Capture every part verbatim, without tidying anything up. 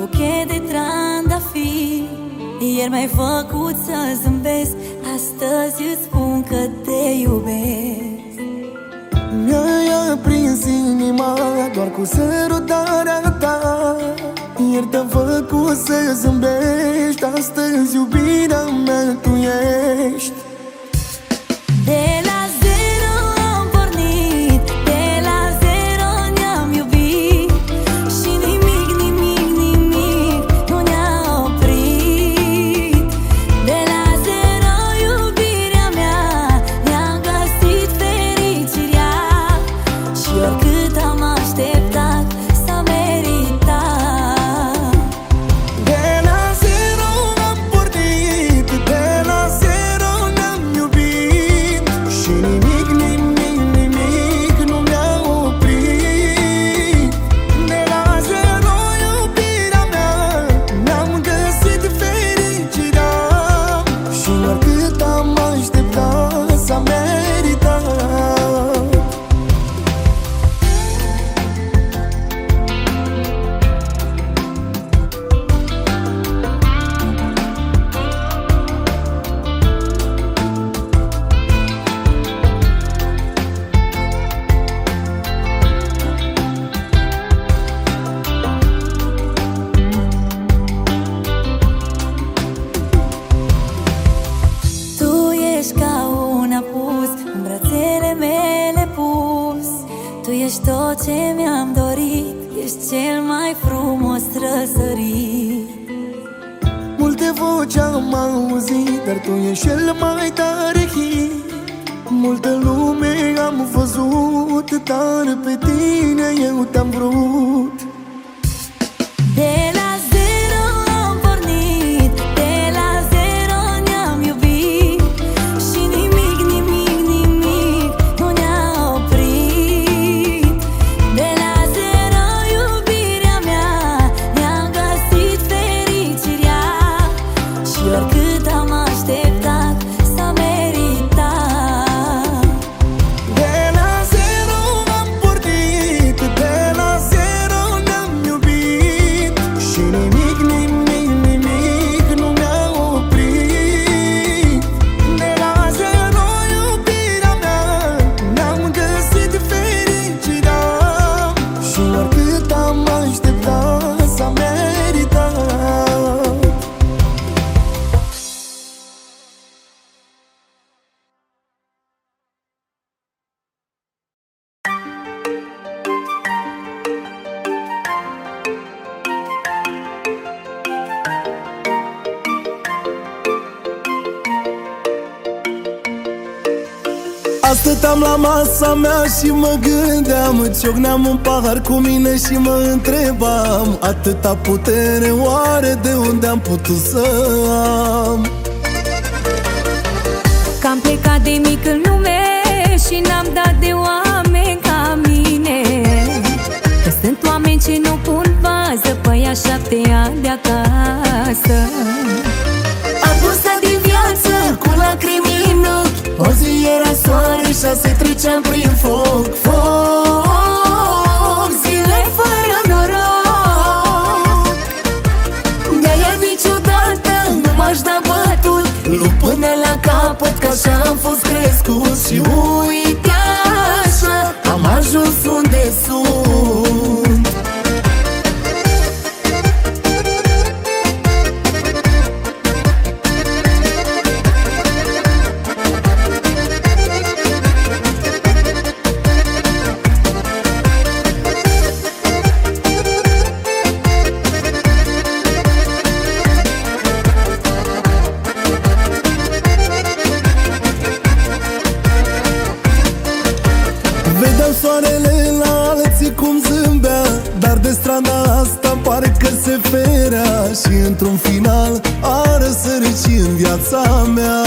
buchet de trandafiri. Ieri m-ai făcut să zâmbesc, astăzi îți spun că te iubesc. Mi-ai aprins inima doar cu sărutarea ta. Ieri te-am făcut să zâmbești, astăzi iubirea mea tu ești. De la zero am pornit, de la zero ne-am iubit și nimic, nimic, nimic nu ne-a oprit. De la zero iubirea mea ne-am găsit fericirea și oricât am așteptat s-a meritat. De la zero am pornit, de la zero ne-am iubit și nimic, nimic, nimic nu mi-a oprit. De la zero iubirea mea ne-am găsit fericirea și oricât am așteptat s-a meritat. Tu ești ca un apus în brațele mele pus. Tu ești tot ce mi-am dorit, ești cel mai frumos răsărit. Multe voci am auzit, dar tu ești cel mai tare hit. Multă lume am văzut, dar pe tine eu te-am vrut. De la zero am pornit, de la zero ne-am iubit și nimic, nimic, nimic nu ne-a oprit. De la zero iubirea mea ne-am găsit fericirea și oricât am așteptat s-a meritat. De la zero am pornit, de la zero ne-am iubit și nimic, nimic, nimic nu mi-a oprit. De la zero iubirea mea ne-am găsit fericirea și oricât am așteptat s-a meritat. Stăteam la masa mea și mă gândeam, ciocneam un pahar cu mine și mă întrebam: atâta putere oare de unde am putut să am? Că am plecat de mic în lume și n-am dat de oameni ca mine. Că sunt oameni ce nu pun bază pe ea șapte ani de acasă. Adusă din viață cu lacrimi în ochi, o zi era soare și se treceam prin foc. Foc, zile fără noroc. De-aia niciodată nu m-aș da bătut, lupt până la capăt, că așa am fost crescut. Și uite așa am ajuns unde sunt. Vedeam soarele la alții cum zâmbea, dar de strada asta parcă se ferea. Și într-un final a răsărit și în viața mea.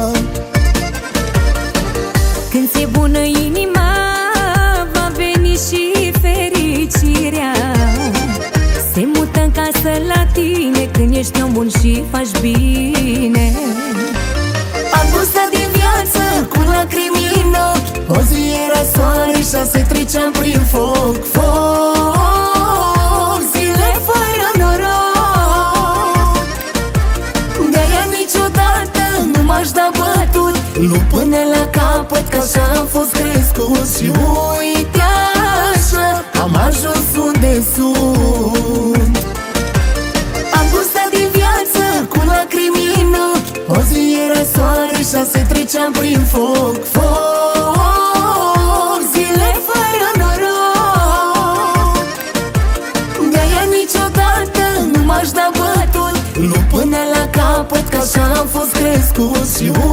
Când ți-e bună inima, va veni și fericirea. Se mută în casă la tine când ești om bun și faci bine. Adusă din viață cu lacrimi în ochi, o zi era soare și se treceam prin foc. Foc, zile fără noroc. crescut. Și uite așa am ajuns unde sunt. Am gustat din viață cu lacrimi în ochi. O zi era soare, șase treceam prin foc. Foc, zile fără noroc. De-aia niciodată nu m-aș da bătut, nu până la capăt, că așa am fost crescut. Și